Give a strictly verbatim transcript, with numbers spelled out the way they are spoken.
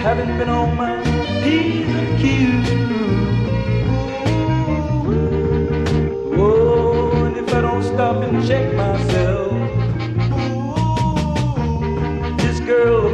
haven't been on my P's and Q's. Whoa, and if I don't stop and check myself, this girl